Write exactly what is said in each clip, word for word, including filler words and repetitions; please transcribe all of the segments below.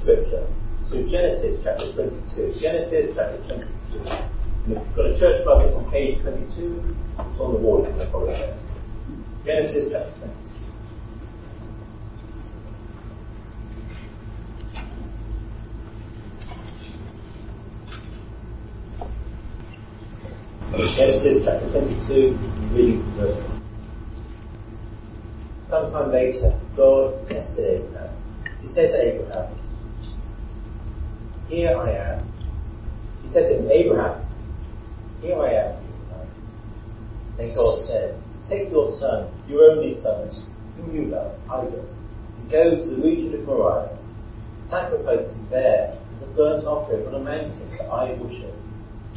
scripture to Genesis chapter twenty-two. Genesis chapter twenty-two. And if you've got a church Bible, it's on page twenty-two. It's on the wall, you can follow it there. Genesis chapter twenty-two. Genesis chapter twenty-two, reading from verse one. Sometime later, God tested Abraham. He said to Abraham, "Here I am." He said to him, "Abraham, here I am." Then God said, "Take your son, your only son, whom you love, Isaac, and go to the region of Moriah. Sacrifice him there as a burnt offering on a mountain that I will show you."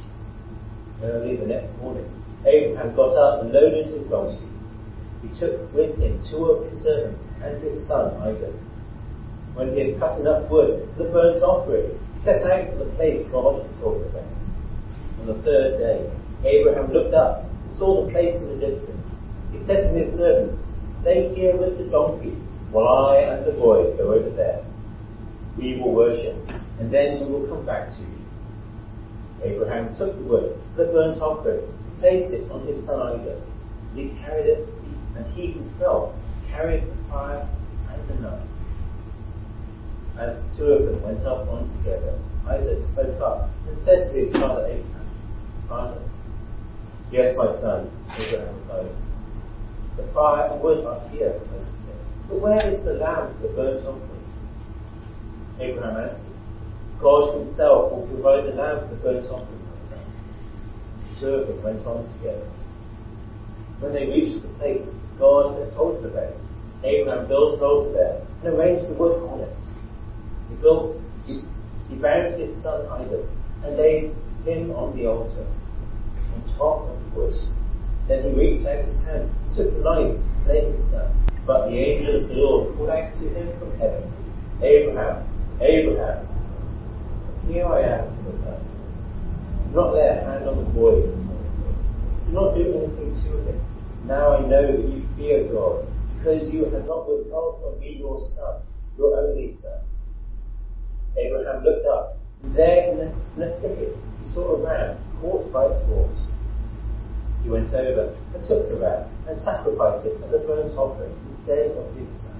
Early the next morning, Abraham got up and loaded his donkey. He took with him two of his servants and his son Isaac. When he had cut enough wood for the burnt offering, he set out for the place God had told him about. On the third day, Abraham looked up and saw the place in the distance. He said to his servants, "Stay here with the donkey, while I and the boy go over there. We will worship, and then we will come back to you." Abraham took the wood for the burnt offering, and placed it on his son Isaac. And he carried it, and he himself carried the fire and the knife. As the two of them went up on together, Isaac spoke up and said to his father Abraham, "Father." "Yes, my son," Abraham replied. "The fire and wood are here," Isaac said. "But where is the lamb for the burnt offering?" Abraham answered, "God himself will provide the lamb for the burnt offering, my son." The two of them went on together. When they reached the place God had told them about, Abraham built an altar there and arranged the wood on it. He built, he, he bound his son Isaac and laid him on the altar, on top of the wood. Then he reached out his hand and took the knife to slay his son. But the angel of the Lord called out to him from heaven, "Abraham, Abraham." "Here I am," he replied. "Do not lay a hand on the boy," he said. "Do not do anything to him. Now I know that you fear God, because you have not withheld from me your son, your only son." Abraham looked up, and there in a, in a thicket he saw a ram caught by its horns. He went over and took the ram and sacrificed it as a burnt offering instead of his son.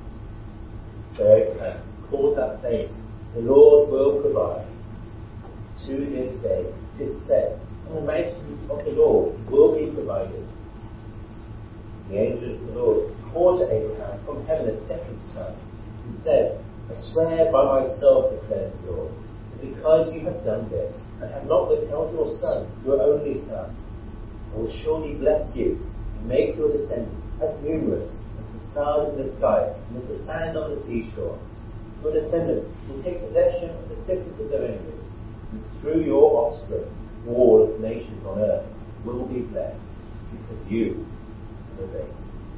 So Abraham called that place, "The Lord will provide." To this day it is said, "On the mountain of the Lord will be provided." The angel of the Lord called to Abraham from heaven a second time and said, "I swear by myself, declares the Lord, that because you have done this and have not withheld your son, your only son, I will surely bless you and make your descendants as numerous as the stars in the sky and as the sand on the seashore. Your descendants will take possession of the cities of their enemies, and through your offspring all of the nations on earth will be blessed, because you have obeyed."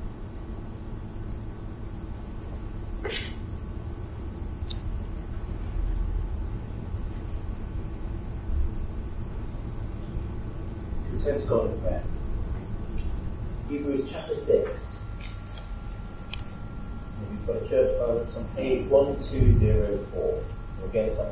We turn to God in prayer. Hebrews chapter six. If you've got a church Bible, it's on page one two zero four. We'll get it up.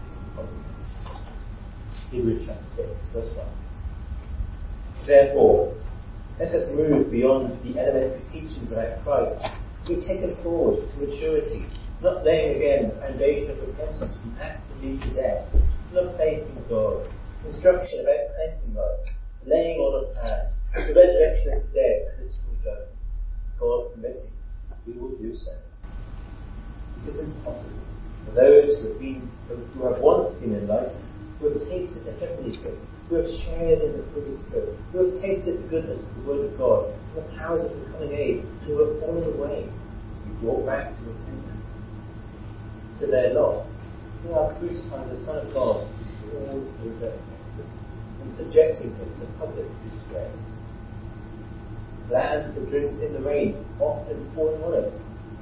Hebrews chapter six, verse one. "Therefore, let us move beyond the elementary teachings about Christ. We take it forward to maturity, not laying again the foundation of repentance from act that lead to death, full of faith in God, instruction about cleansing rites, laying on of hands, the resurrection of the dead, and its full judgment. God permitting, we will do so." It is impossible for those who have been, who have once been enlightened, who have tasted the heavenly good, who have shared in the Holy Spirit, who have tasted the goodness of the Word of God, and the powers of the coming age, and who have fallen away, to be brought back to repentance. To their loss, they are crucifying the Son of God all over and subjecting him to public disgrace. Land that drinks in the rain, often falling on it,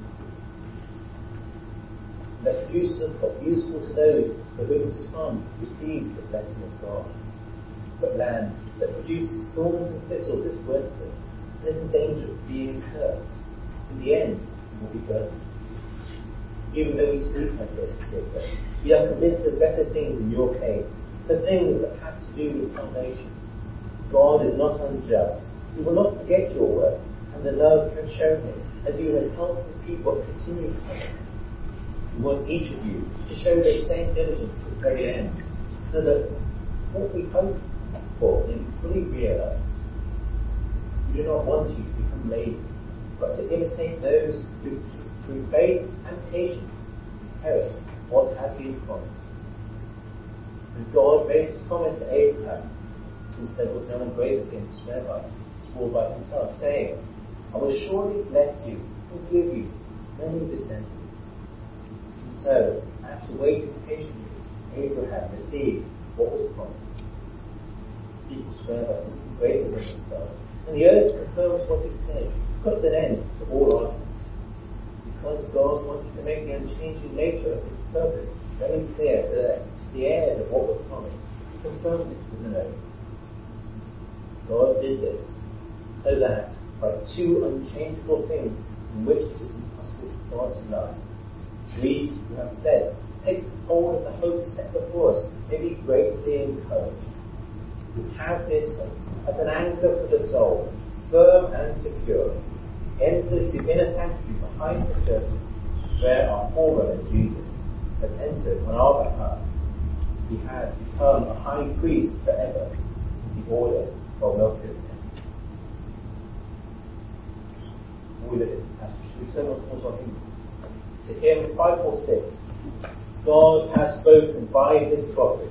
that produces a crop useful to those for whose farm receives the blessing of God. But land that produces thorns and thistles is worthless and is in danger of being cursed. In the end, it will be burned. even though we speak like this. We are convinced of better things in your case, the things that have to do with salvation. God is not unjust. He will not forget your work and the love you have shown him, as you have helped the people continue to help him. We want each of you to show the same diligence to the very end, so that what we hope for may be fully realized. We do not want you to become lazy, but to imitate those who, through faith and patience, inherit what has been promised. And God made his promise to Abraham, since there was no one greater than him to swear by, swore by himself, saying, I will surely bless you and give you many descendants. And so, after waiting patiently, Abraham received what was promised. People swear by something greater than themselves, and the earth confirms what is said, puts an end to all argument. Because God wanted to make the unchanging nature of his purpose very clear, so that the heirs of what was promised, he confirmed it with an oath. God did this so that by two unchangeable things in which it is impossible for God to lie, we who have fled, take hold of the hope set before us, may be greatly encouraged. We have this hope as an anchor for the soul, firm and secure, enters the inner sanctuary behind the curtain, where our forerunner Jesus has entered on our behalf. He has become a high priest forever in the order of Melchizedek. We look at this passage. We turn on towards our hymns. To hymn five four six. God has spoken by his prophets.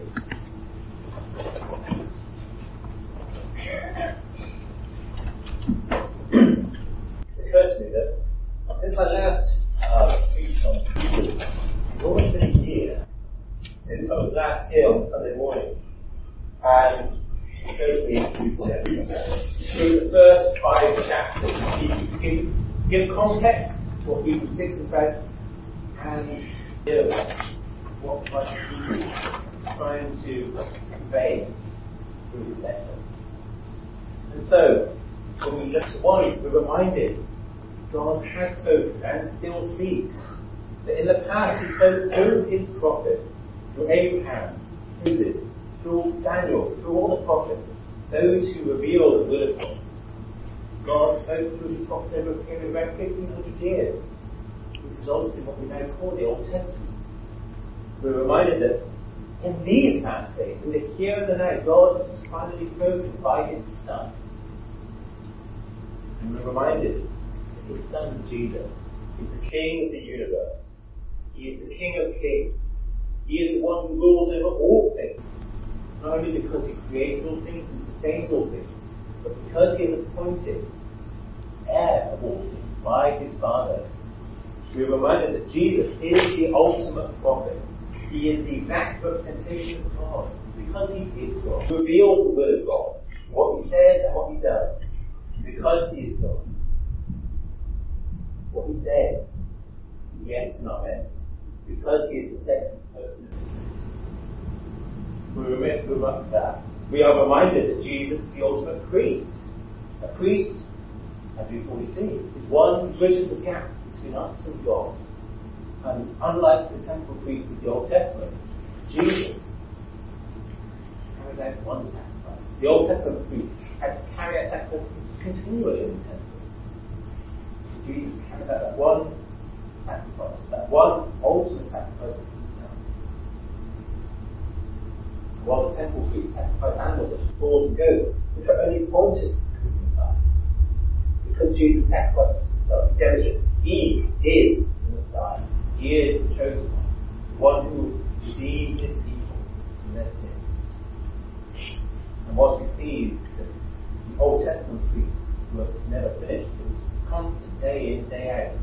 It's occurred to me that since I last uh, preached on Hebrews, it's almost been a year since I was last here on Sunday morning. And it goes me through the first five chapters of Hebrews to give, give context to what Hebrews six is about, and you know, what writer Hebrews is trying to convey through his letter. And so, when we look at one, we're reminded God has spoken and still speaks. That in the past he spoke through his prophets, through Abraham, Moses, through Daniel, through all the prophets, those who revealed the will of God. God spoke through his prophets over a period of about fifteen hundred years, which resulted in what we now call the Old Testament. We're reminded that in these past days, in the here and the now, God has finally spoken by his Son. And we're reminded that his Son, Jesus, is the King of the universe. He is the King of kings. He is the one who rules over all things. Not only because he created all things and sustains all things, but because he is appointed heir of all things by his Father. We are reminded that Jesus is the ultimate prophet. He is the exact representation of God, because he is God. He reveals the will of God, what he says and what he does, because he is God. What he says is yes and amen, because he is the second person of the Trinity. We remember that. We are reminded that Jesus is the ultimate priest. A priest, as we've already seen, is one who bridges the gap between us and God. And unlike the temple priests of the Old Testament, Jesus carries out one sacrifice. The Old Testament priest had to carry out sacrifices continually in the temple. Jesus carries out that one sacrifice, that one ultimate sacrifice of himself. While the temple priests sacrificed animals such as bulls and goats, which are only pointers to the Messiah. Because Jesus sacrifices himself, he demonstrates he is the Messiah. He is the chosen one, the one who redeemed his people from their sin. And whilst we see that the Old Testament priests were never finished, it was constant, day in, day out.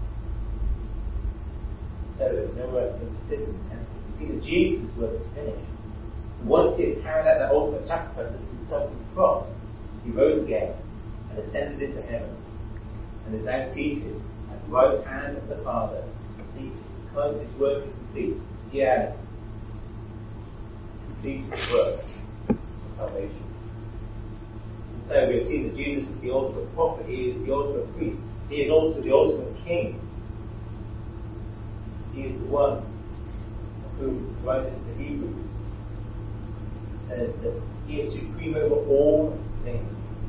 So there's nowhere for him to sit in the temple. We see that Jesus' work is finished. And once he had carried out that ultimate sacrifice of himself on the cross, he rose again and ascended into heaven, and is now seated at the right hand of the Father, seated. Because his work is complete, he has completed his work for salvation. And so we have seen that Jesus is the ultimate prophet, he is the ultimate priest, he is also the ultimate king. He He is the one who writes to the Hebrews. It says that he is supreme over all things.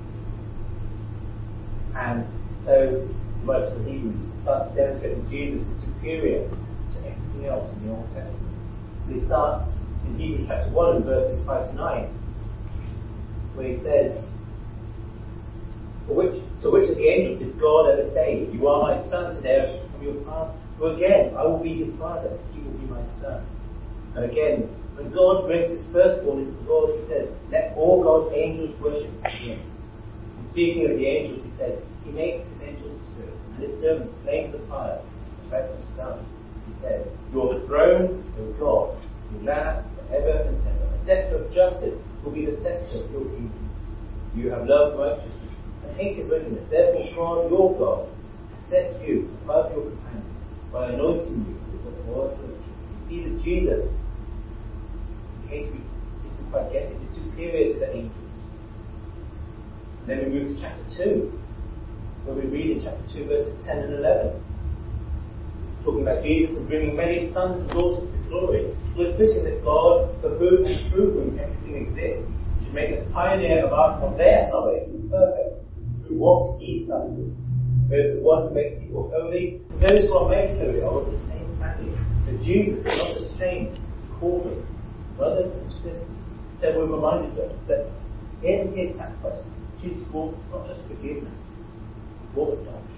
And so, the writer of the Hebrews starts to demonstrate that Jesus is superior to everything else in the Old Testament. He starts in Hebrews chapter one and verses five to nine, where he says, For which, to which of the angels did God ever say, You are my son, today from your father? For again, I will be his father, he will be my son. And again, when God brings his firstborn into the world, he says, Let all God's angels worship him. And speaking of the angels, he says, He makes his angels spirits, and his servants flames of fire, respect the Son. He says, Your throne, O God, will last forever and ever. A scepter of justice will be the scepter of your kingdom. You have loved righteousness and hated wickedness. Therefore, God, your God, has set you above your companions by anointing you with the oil of virtue. You see that Jesus, in case we didn't quite get it, is superior to the angels. And then we move to chapter two, where we read in chapter two, verses ten and eleven. It's talking about Jesus and bringing many sons and daughters to glory. We're splitting that God, for whom and through whom everything exists, should make the pioneer of, our, of their salvation perfect. Through what he suffered. Where the one who makes people holy, and those who are made holy are of the same family. But Jesus is not ashamed to call them brothers and sisters. So we're reminded that in his sacrifice, Jesus brought not just forgiveness, he brought adoption.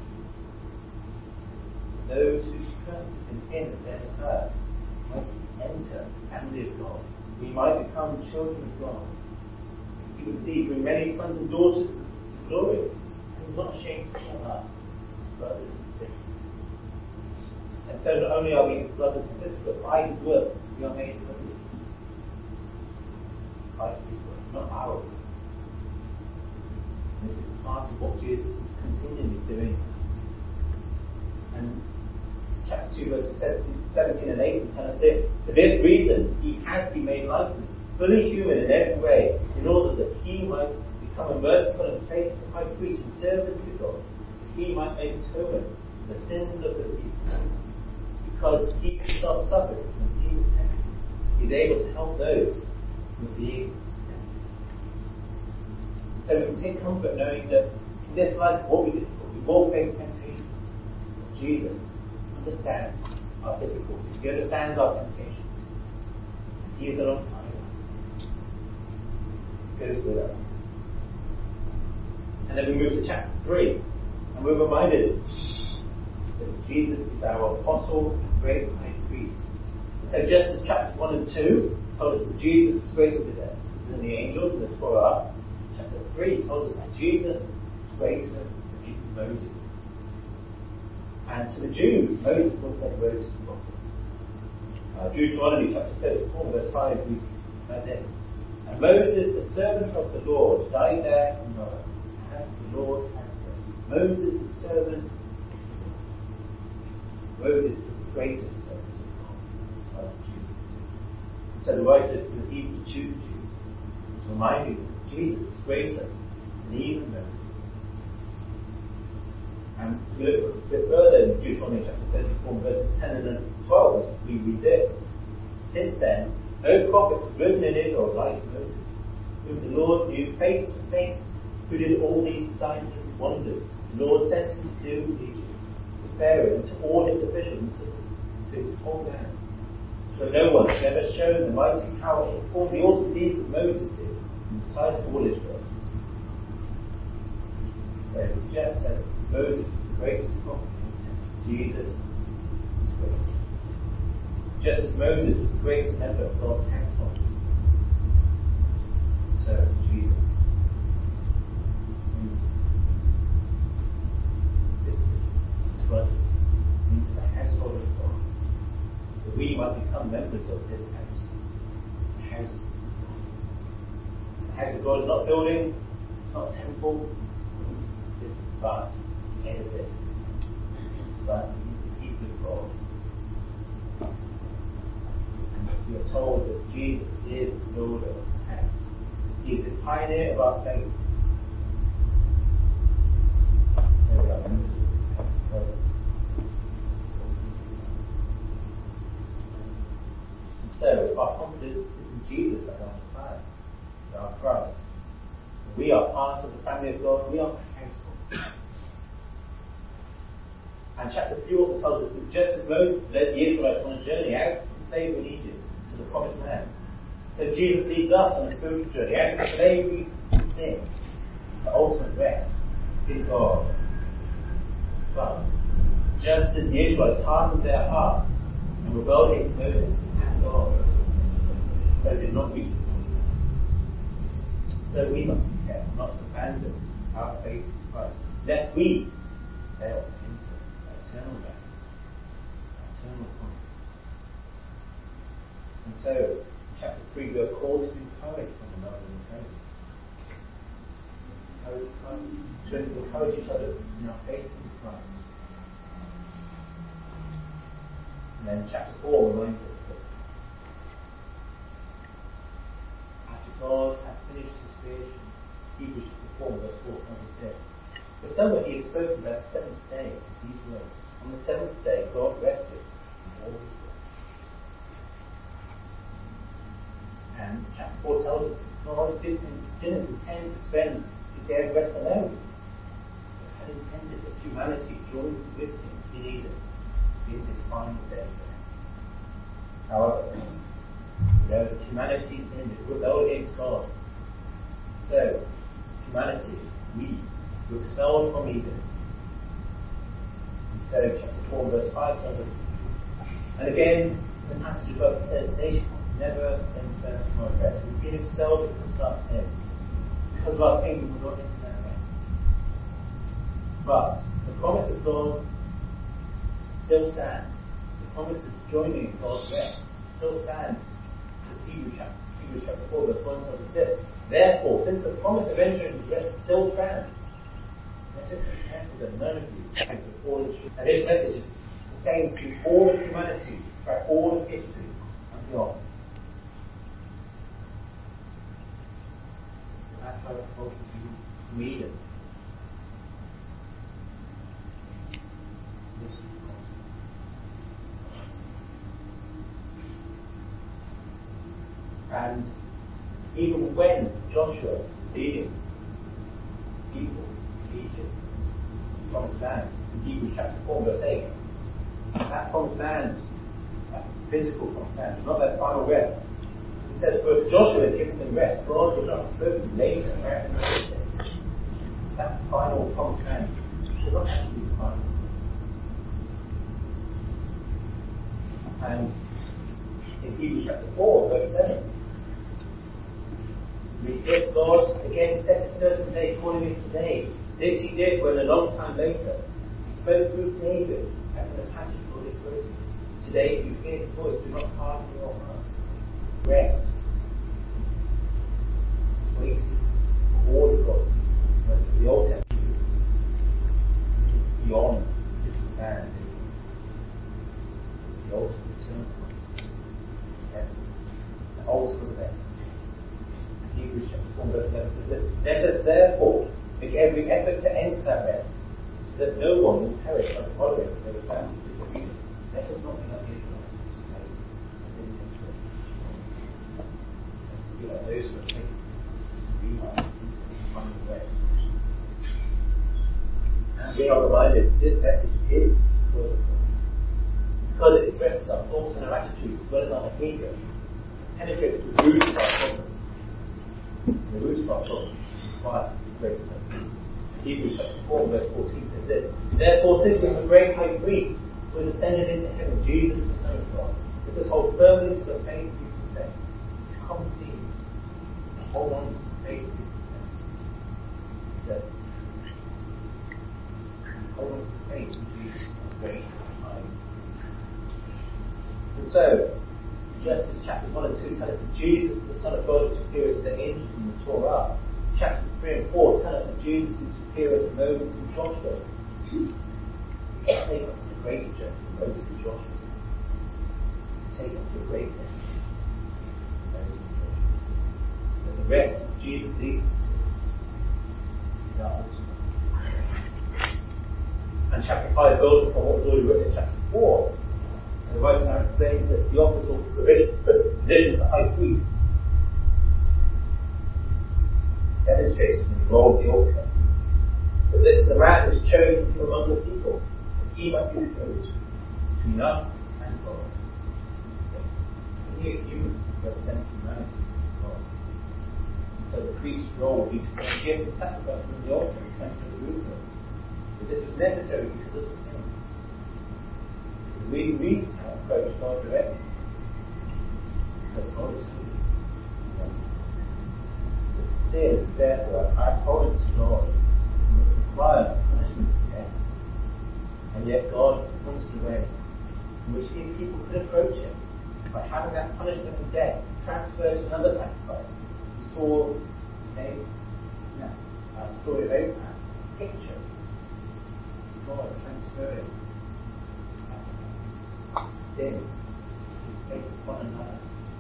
Those who trust in him as their Messiah might enter the family of God. We might become children of God. He would indeed bring many sons and daughters to glory. And he's not ashamed to call us brothers and sisters. And so not only are we brothers and sisters, but by his work we are made holy. By his work, not our work. This is part of what Jesus is continually doing. And chapter two, verses seventeen and eighteen tell us this. For this reason, he had to be made like them, fully human in every way, in order that he might become a merciful and faithful high priest in service to God, that he might make atonement for the sins of the people. Because he himself suffered when he was tempted, he is able to help those who are being tempted. So we can take comfort knowing that in this life, what we do, we all face temptation. Jesus understands our difficulties. He understands our temptation. He is alongside us. He goes with us. And then we move to chapter three, and we're reminded that Jesus is our apostle and great high priest. And so just as chapters one and two told us that Jesus was greater than the angels and the Torah, chapter three told us that Jesus is greater than even Moses. And to the Jews, Moses was their greatest prophet. Uh, Deuteronomy chapter thirty-four, verse five reads like this. And Moses, the servant of the Lord, died there in Moab, as the Lord had said. Moses, the servant of the Lord. Moses was the greatest servant of God. So the writer to the Hebrew Jews is reminding them that Jesus was greater than even Moses. And we look a bit further in Deuteronomy chapter thirty-four, verses ten and twelve, as we read this. Since then, no prophet was risen in Israel like Moses, whom the Lord knew face to face, who did all these signs and wonders. The Lord sent him to do Egypt, to Pharaoh, and to all his officials, and to, to his whole land. For no one has ever shown the mighty power to perform the awesome deeds that Moses did in the sight of all Israel. So, just as Moses was the greatest prophet, Jesus is greatest. Just as Moses was the greatest member of God's household, so Jesus moves sisters, brothers, into the household of God, that we might become members of this house. The house of God. The house of God is not building, it's not a temple, it's vast. Edifice, but he's the people of God. And we are told that Jesus is the Lord of the house. He is the pioneer of our faith. So we are members of this house. so our confidence is in Jesus as our Messiah, as our Christ. We are part of the family of God, we are accountable. And chapter three also tells us that just as Moses led the Israelites on a journey out from slavery in Egypt to the promised land, so Jesus leads us on a spiritual journey out of slavery and sin, the ultimate rest in God. But just as the Israelites hardened their hearts and rebelled against Moses and God, so did not reach the promised land. So we must be careful not to abandon our faith in Christ, lest we fail to enter eternal rest, eternal promise. And so, in chapter three, we are called to encourage one another in faith. To encourage each other in our faith in Christ. And then chapter four reminds us that after God had finished his creation, Hebrews chapter four verse four tells us this. For somewhere he has spoken about the seventh day with these words. On the seventh day God rested from all his work. And chapter four tells us that God didn't, didn't intend to spend his day of rest alone, but had intended that humanity joined with him in Eden in his final day of rest. However, you know, humanity sinned, it rebelled against God. So, humanity, we, were expelled from Eden. And so, chapter four, verse five tells us, and again, the passage above it says, they shall never enter my rest. We've been expelled because of our sin. Because of our sin, we will not enter that rest. But the promise of God still stands. The promise of joining in God's rest still stands. As Hebrews chapter, Hebrews chapter four, verse one tells us this. Therefore, since the promise of entering his rest still stands, let us be careful that none of you can fall into. And this message is the same to all of humanity, throughout all of history and beyond. That's how it's supposed to be from Eden. This is the And even when Joshua was leading people to Egypt, the promised land, in Hebrews chapter four, verse eight, that promised land, that physical promised land, not that final rest. It says, for if Joshua had given them rest, God would not have spoken later about the that final promised land would not have to be final. And in Hebrews chapter four, verse seven, we said God again set a certain day, calling it today. This he did when a long time later he spoke through David, as in the passage already quoted. Today, if you hear his voice, do not harden your hearts. Rest. Wait for all of God. The Old Testament is beyond this man. The ultimate eternal point. The ultimate rest. Hebrews chapter four, verse eleven says this. Let us therefore make every effort to enter that rest, so that no one will perish by following their family disobedience. Let us not be like the Israelites who didn't enter it. Let us be like those who are faithful. We are finding rest. And we are reminded this message is the word of God. Because it addresses our thoughts and our attitudes as well as our behavior. It penetrates the roots of our problems. The roots of our problems require great peace. Hebrews chapter four, verse fourteen says this. Therefore, since we have a great high priest who has ascended into heaven, Jesus the Son of God, let us hold firmly to the faith we profess. It's a common theme. Hold on to the faith we profess. That hold on to the faith in Jesus as great high priest. And so, just as chapters one and two tell us that Jesus, the Son of God, is superior to the angels in the Torah, chapters three and four tell us that Jesus is superior to Moses and Joshua. Take us to the greater journey than Moses and Joshua. Take us to a great destiny than Moses and Joshua. But the rest that Jesus leads us to is our ultimate. And chapter five builds upon what was already written in chapter four. And the writer now explains that the apostle, position of the high priest is demonstrated in the role of the Old Testament. But this is a man who is chosen from among the people, that he might be the bridge between us and God. And he is human, representing humanity and God. And so the priest's role would be to give the sacrifice from the altar in the temple of Jerusalem. But this was necessary because of sin. The reason we cannot approach God directly because God is holy. But sin is therefore our abhorrence to God. Requires punishment of death. And yet God points the way in which his people could approach him by having that punishment of death transferred to another sacrifice. We saw a no, uh, story of Abraham, a picture of God transferring sacrifice, sin, placed upon another.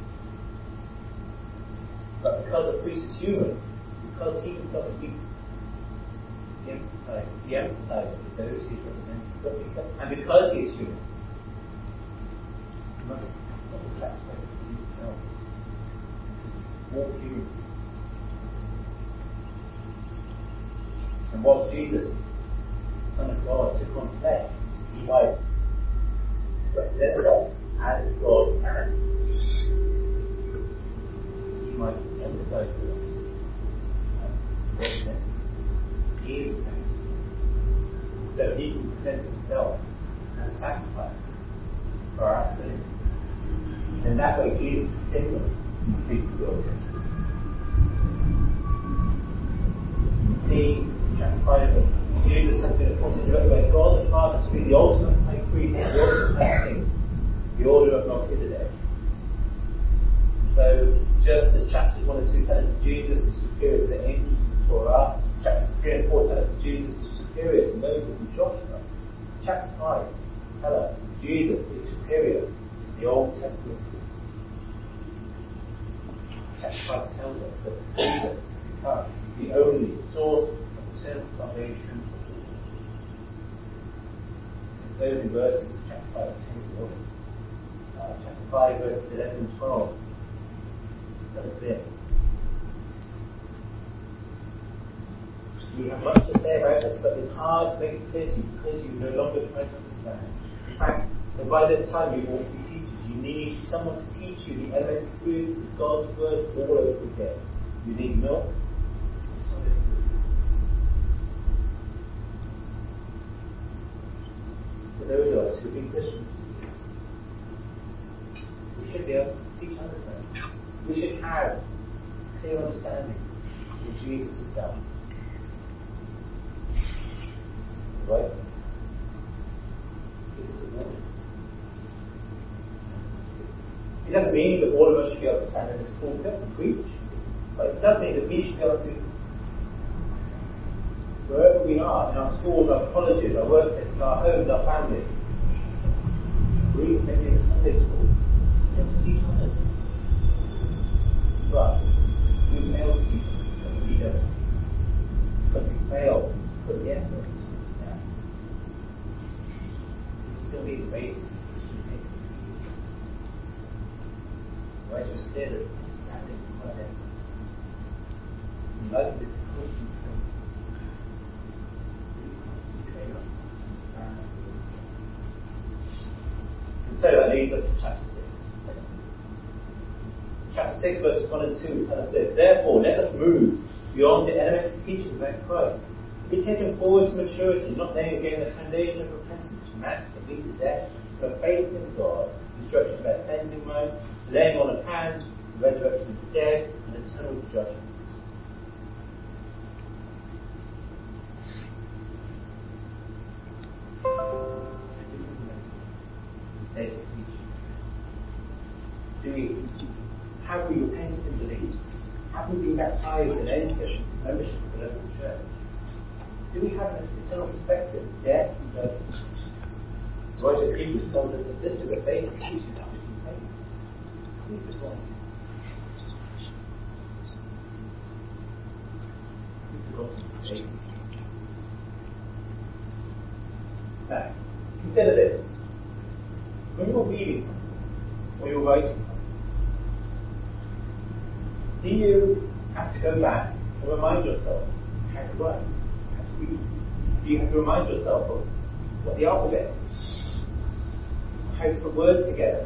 But because the priest is human, because he himself is weak, He emphasizes, he emphasizes with those he is representing. And because he is human, he must not sacrifice for himself. Because all human beings sins. And while Jesus, the Son of God, took on flesh, he might represent us as God man. He might empathize with us and represent us. He is the so he can present himself as a sacrifice for our sin. And in that way, Jesus is sinless in the priest of the Old Testament. You see, in chapter five, Jesus has been appointed by God the Father to be the ultimate high priest, the ultimate high king, the order of Melchizedek. So, just as chapters one and two tell us that Jesus is superior to the angels of the Torah, chapters three and four tell us that Jesus is superior to Moses and Joshua. Chapter five tell us that Jesus is superior to the Old Testament priests. Chapter five tells us that Jesus has become the only source of eternal salvation. In closing verses of chapter five and ten, uh, chapter five verses eleven and twelve tell us this. We have much to say about this, but it's hard to make it clear to you because you no longer try to understand. In fact, and by this time you ought to be teachers. You need someone to teach you the elementary truths of God's Word all over again. You need milk and solid food. For those of us who have been Christians for years, we should be able to teach others that. We should have a clear understanding of what Jesus has done. Right? Give us a warning. It doesn't mean that all of us should be able to stand in this pulpit and preach, but it does mean that we should be able to, wherever we are, in our schools, our colleges, our workplaces, our homes, our families, or even maybe in a Sunday school, we have to teach others. But we fail to teach others because we don't. Because we fail to put the effort. Still need the basis of Christian faith. Right? So it's clear that understanding is quite different. He likens it to Christian faith. He train us to understand. And so that leads us to chapter six. Chapter six, verses one and two tell us this. Therefore, let us move beyond the elementary teachings about Christ. Be taken forward to maturity, not laying again the foundation of repentance, from acts that lead to death, but faith in God, instruction about cleansing minds, laying on of hands, the resurrection of the dead, and eternal judgment. This basic teaching. Do we, have we repented and believed? Have we been baptized and entered into membership of the local church? Do we have an eternal perspective, death and judgment? The writer of Hebrews tells us that this is a basic teaching of Christian faith. We've forgotten. We've forgotten the basic. Now, consider this. When you're reading something, or you're writing something, Do you have to go back and remind yourself how to write, how to read? Do you have to remind yourself of what the alphabet is? How to put words together?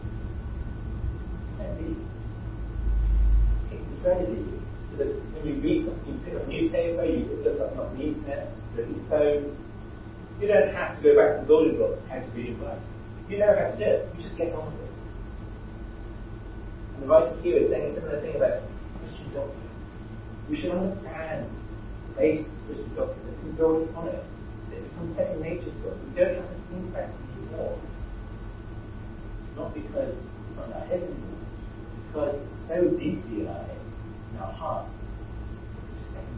And it's incredibly so that when you read something, you pick up a newspaper, you look something off the internet, look at your phone, you don't have to go back to the building blocks of how to read and write. You know how to do it, you just get on with it. And the writer here is saying a similar thing about Christian doctrine. We should understand the basics of Christian doctrine that we can build upon it. It becomes second nature to us. We don't have to think about it anymore. Not because it's not in our head anymore, because it's so deeply in our heads, in our hearts. It's just second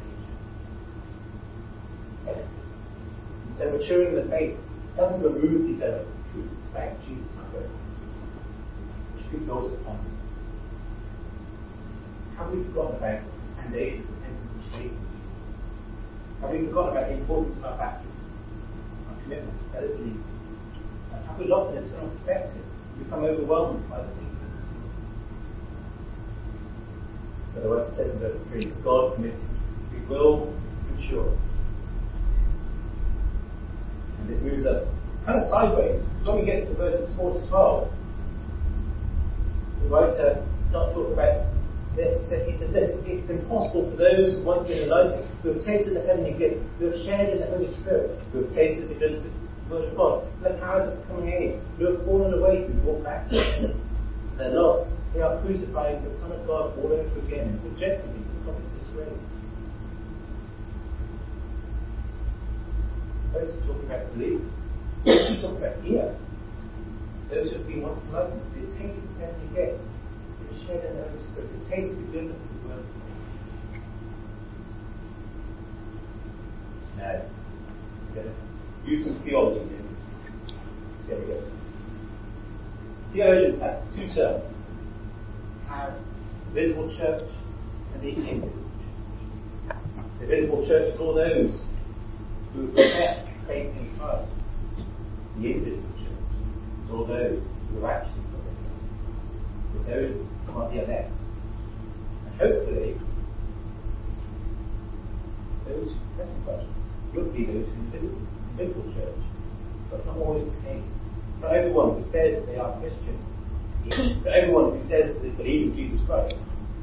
nature. And so maturing in the faith doesn't remove these elements of truth. It's about Jesus Christ, which we build upon. Have we forgotten about this foundation of repentance and faith in Jesus? Have we forgotten about the importance of our baptism, our commitment to fellow believers? And have we lost an eternal perspective and become overwhelmed by the things of this world? But the word says in verse three, God committed, we will mature. And this moves us kind of sideways. When we get to verses four to twelve, the writer starts talking about this. He says this, it's impossible for those who want to be enlightened, who have tasted the heavenly gift, who have shared in the Holy Spirit, who have tasted the goodness of the Word of God, and the powers of the coming age, who have fallen away, who walk back to sin. So they're lost. They are crucifying the Son of God all over again and subjecting him to public disgrace. Those who are talking about believers, those who are talking about here, those who have been once enlightened, they tasted the heavenly gift. Shared in the Holy Spirit, the taste of the goodness of the Word. Now, we're going to use some theology here. So here we go. Theologians have two terms. Have the visible church and the invisible church. The visible church is all those who profess faith in Christ. The invisible church is all those who have actually got their trust. With those on the elect. And hopefully, those who profess in Christ would be those who visit the invisible church. But it's not always the case. Not everyone who says that they are Christian, not everyone who says that they believe in Jesus Christ,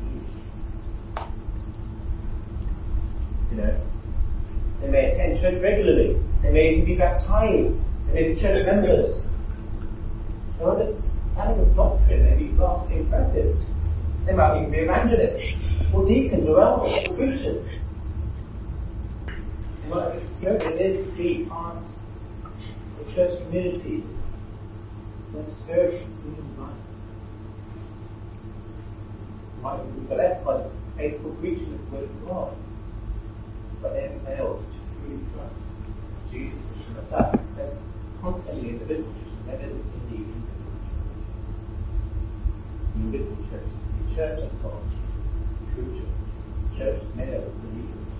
you know, they may attend church regularly, they may even be baptized, they may be church members. Their understanding of doctrine may be vastly impressive. They might even be evangelists, or deacons, or elders, or preachers. They might be experienced it is to be part of church communities that spiritually human life. They might be blessed by the faithful preaching of the Word of God, but they have failed to truly trust Jesus as the Messiah. They're constantly in the visible church, never in the invisible church. The invisible church. Church of God, true church, church made up of believers.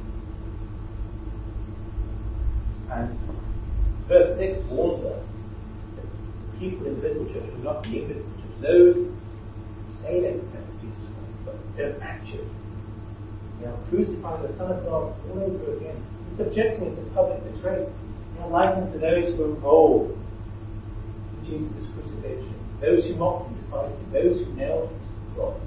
And verse six warns us that people in the visible church will not be invisible church. Those who say they profess Jesus Christ, but don't actually. They are crucifying the Son of God all over again and subjecting him to public disgrace. They are likened to those who are involved in Jesus' crucifixion, those who mocked and despised him, those who nailed him to the cross.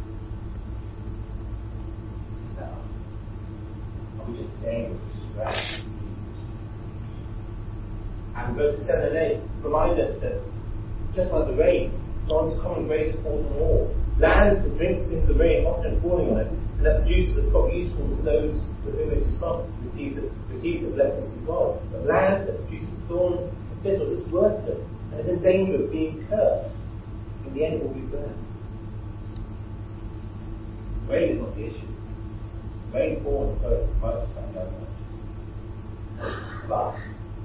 Are we just saying which is right? And verses seven and eight remind us that just like the rain, God's common grace falls on all. Land that drinks in the rain, often falling on it, and that produces a crop useful to those with whom it is from, receive the, receive the blessing from God. But land that produces thorns and thistles is worthless and is in danger of being cursed. In the end, it will be burned. Rain is not the issue. Rain falls both righteous and unrighteous. But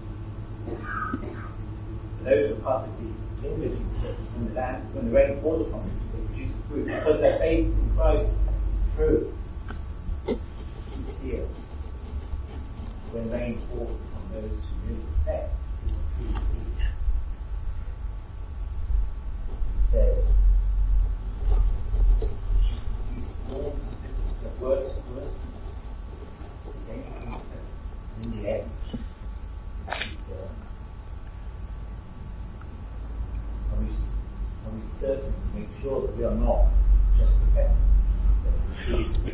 those who are part of the invisible church, when the land, when the rain falls upon them, they produce fruit because their faith in Christ is true, sincere. When rain falls upon those who really profess, it says, "You storm sure that we are not just professing, but truly.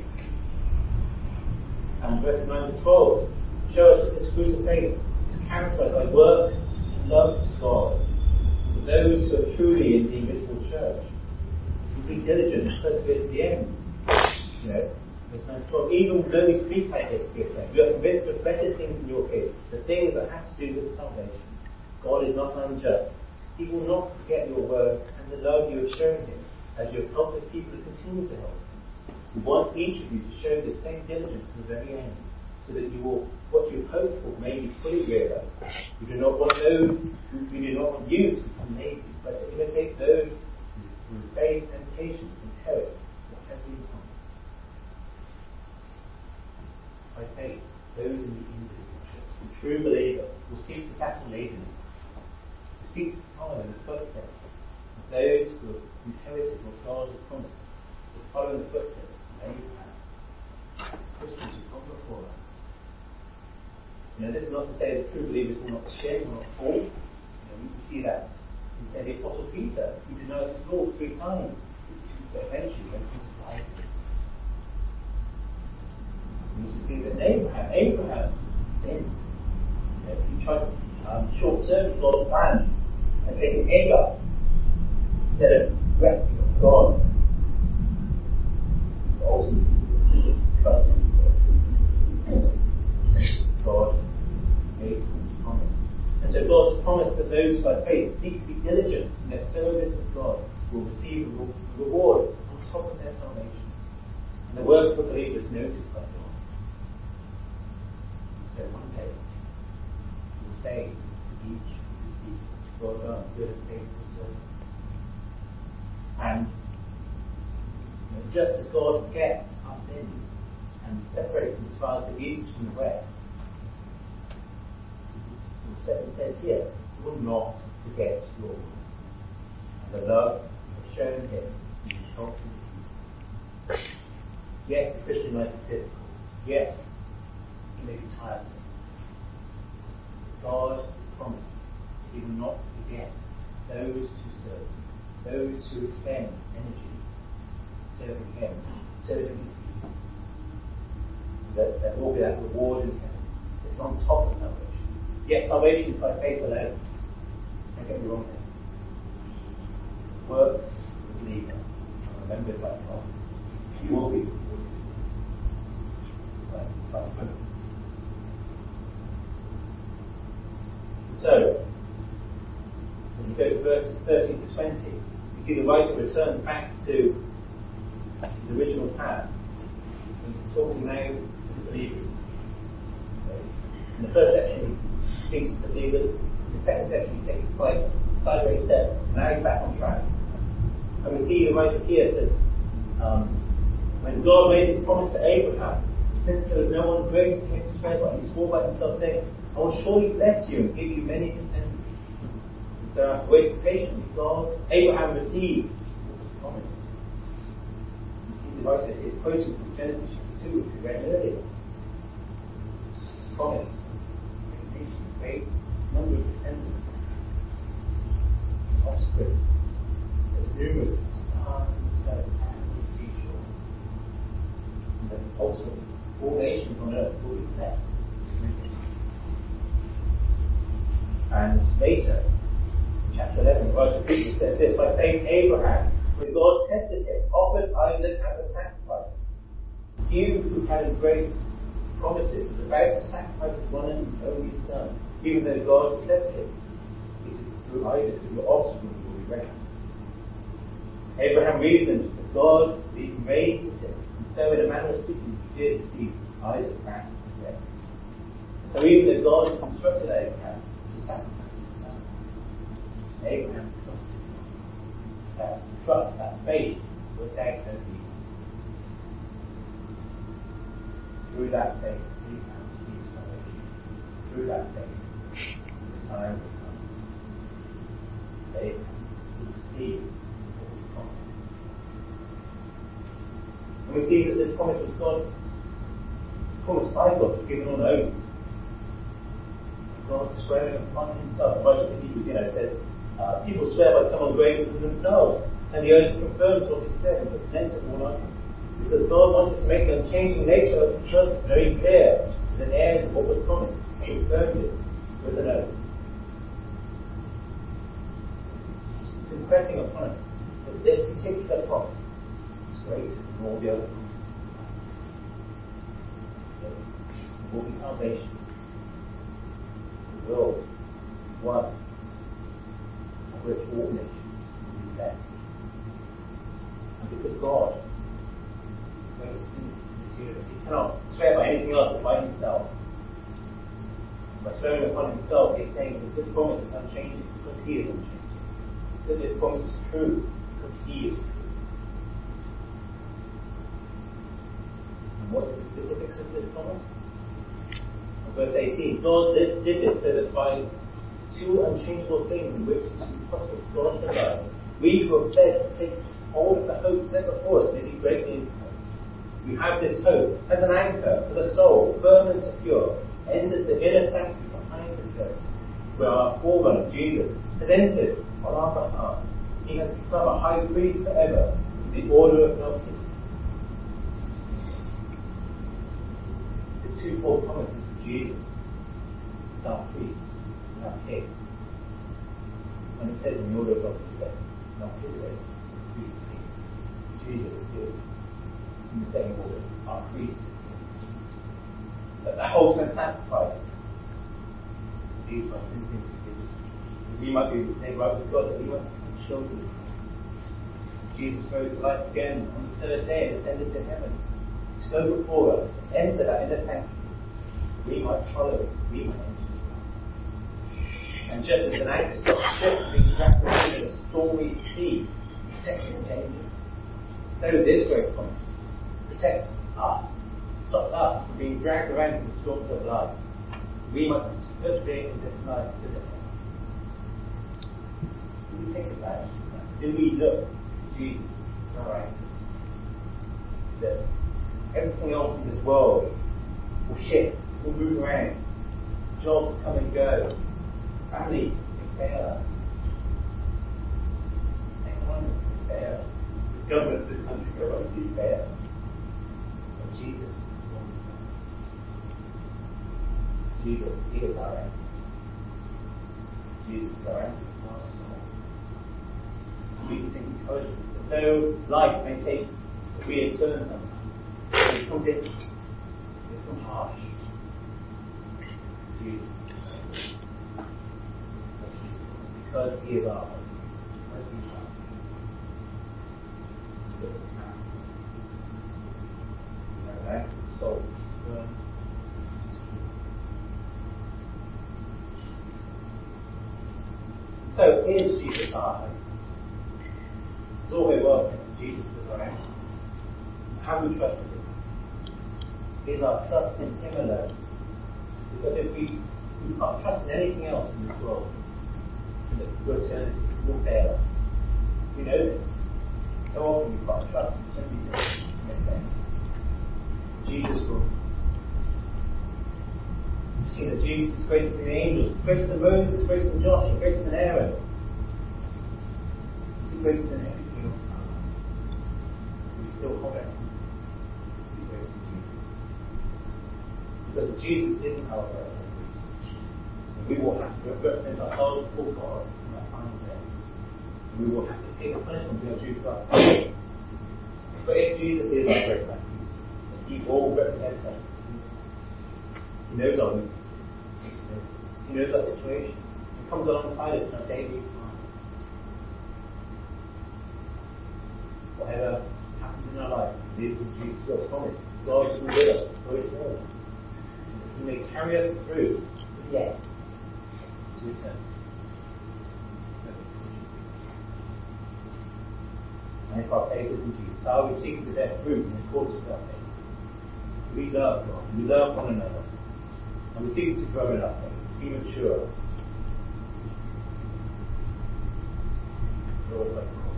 And verses nine to twelve show us that this fruit of faith is characterized by work and love to God. For those who are truly in the invisible church, be diligent and persevere to the end. You know, verse nine to twelve. Even though we speak like this, we are convinced of better things in your case, the things that have to do with salvation. God is not unjust. He will not forget your work and the love you have shown him, as you have helped his people to continue to help him. We want each of you to show the same diligence to the very end, so that you will, what you hope for may be fully realized. We do not want those, we do not want you to become lazy, but to imitate those who through faith and patience inherit whatever you promise. By faith, those in the invisible church, the true believer, will seek to battle laziness, will seek to follow in the footsteps of those who have inherited what God has promised, to follow in the footsteps of Abraham, Christians who've gone before us. You know, this is not to say that true believers will not sin, will not fall. You know, we can see that in, say, the Apostle Peter, who denied his Lord three times, but eventually went crucified him. We can see that in Abraham, Abraham sinned. You know, he tried to um, short-circuit God's plan and taking Hagar instead of resting on God. But ultimately, he trusted God made his promise. And so God's promise that those by faith seek to be diligent in their service of God will receive a reward on top of their salvation. And the work of a believer is noticed by God. And so one day, he will say to each of his people, well done, good and faithful servant. And you know, just as God forgets our sins and separates them as far as the east from the west, it says here, he will not forget your work and the love you have shown him in his help to you. Yes, the Christian life is difficult. Yes, it may be tiresome. God has promised that he will not forget those who serve, those who expend energy serving him, serving his people. That there will be that reward in heaven. It's on top of salvation. Yes, salvation is by faith alone. Don't get me wrong there. Works of the believer are remembered by God. You will be rewarded by, by goodness. So, when you go to verses thirteen to twenty, you see the writer returns back to his original plan. He's talking now to the believers. In the first section, he speaks to the believers. In the second section, he takes a slight sideways step. Now he's back on track. And we see the writer here says, um, when God made his promise to Abraham, since there was no one greater for him to swear by, he swore by himself, saying, I will surely bless you and give you many descendants. And so after waiting patiently, God, Abraham received what was promised. You see the writer is quoting from Genesis chapter two, which we read earlier. Promise, great nation, great number of descendants, offspring. There's numerous stars in the sky, sand on the seashore. And then ultimately, all nations on earth will be blessed. And later, in chapter eleven, the writer of Hebrews says this, by faith Abraham, when God tested him, offered Isaac as a sacrifice. You who had embraced promises was about to sacrifice his one and only son, even though God said to him, it is through Isaac that your offspring will be reckoned. Abraham reasoned that God would even raise him, and so in a manner of speaking, he did receive Isaac back from death. So even though God had instructed Abraham to sacrifice his son, Abraham trusted God. That trust, that faith, without obedience. Through that faith, Abraham received salvation. Through that faith, the Messiah will come. Abraham will receive what was promised. And we see that this promise was God, was promised by God, was given on oath. God swearing upon himself. The writer of Hebrews, you know, says, uh, people swear by someone greater than themselves. And the earth confirms what he said and puts an end to all argument. Because God wanted to make the unchanging nature of his purpose very clear to the heirs of what was promised. He confirmed it with an oath. It's impressing upon us that this particular promise is greater than all the other promises. There will be salvation. The world, one, of which all nations will be blessed. And because God, greatest in the universe, he cannot swear by anything else but by himself. By swearing upon himself, he's saying that this promise is unchanging because he is unchanging. That this promise is true because he is true. And what is the specifics of this promise? In verse eighteen, God did, did this so that by two unchangeable things in which it is impossible for God to lie, we who are fled to take hold of the hope set before us may be greatly encouraged. We have this hope as an anchor for the soul, firm and secure, entered the inner sanctuary behind the curtain, where our forerunner, Jesus, has entered on our behalf. He has become a high priest forever in the order of Melchizedek. This twofold promise is for Jesus as our priest and our king. When it says in the order of Melchizedek, Melchizedek, priest, king, Jesus is in the same order, our priest. That that ultimate sacrifice, indeed, by sins being forgiven, that we might be made right with God, that we might become children of God. Jesus rose to life again on the third day and ascended to heaven to go before us, to enter that inner sanctuary. We might follow, we might enter as well. And just as an anchor stops a ship from being dragged away in a stormy sea, protects from danger, so this great promise protects us, stops us from being dragged around in the storms of life. We might persevere in this life to the end. Do we think about it? Do we look to Jesus as our anchor? That everything else in this world will shift, will move around, jobs come and go, family can fail us, economics can fail us, the government of this country can obviously fail us. But Jesus Jesus is our anchor. Jesus is our anchor for our soul. We can take encouragement that though life may take a weird turn sometimes, it become difficult, it become harsh. Jesus, because He is our hope, because He is our hope. Our anchor soul is firm. So, is Jesus our hope? It's all very well saying Jesus is our anchor. Have we trusted Him? Is our trust in Him alone? Because if we, we can't trust in anything else in this world, so that for eternity will fail us. We know this. So often we can't trust in so many things in fail. Jesus will. We see that Jesus is greater than the angels, greater than Moses, greater than Joshua, greater than Aaron. He's greater than everything else. We still confess Him. He's greater than Jesus. Because Jesus isn't our high priest, and we will have to represent ourselves before God on that final day. And we will have to pay the punishment we are due to us. But if Jesus is our great high priest, He will represent us. He knows our weaknesses. He knows our situation. He comes alongside us in our daily lives. Whatever happens in our life, it is in Jesus' will. Promise. God is with us for eternity. He may carry us through to the end, to eternity. And if our faith is in Jesus, are we seeking to bear fruit in accordance with our faith? We love God, we love one another, and we seek to grow in our faith, be mature. Lord, like God.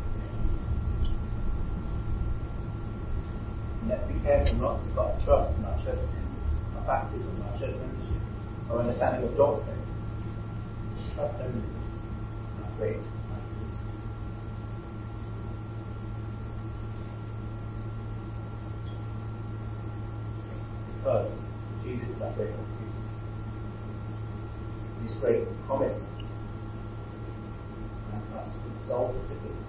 And let's be careful not to put our trust in our church attendance, our baptism, our church membership, our understanding of doctrine. Trust only in our great high priest. because Jesus is that great high priest. This great promise. That's us to exalt the divinity.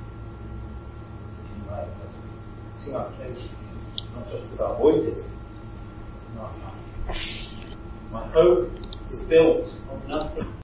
In life, sing our praise, not just with our voices, not our hearts. My hope is built on nothing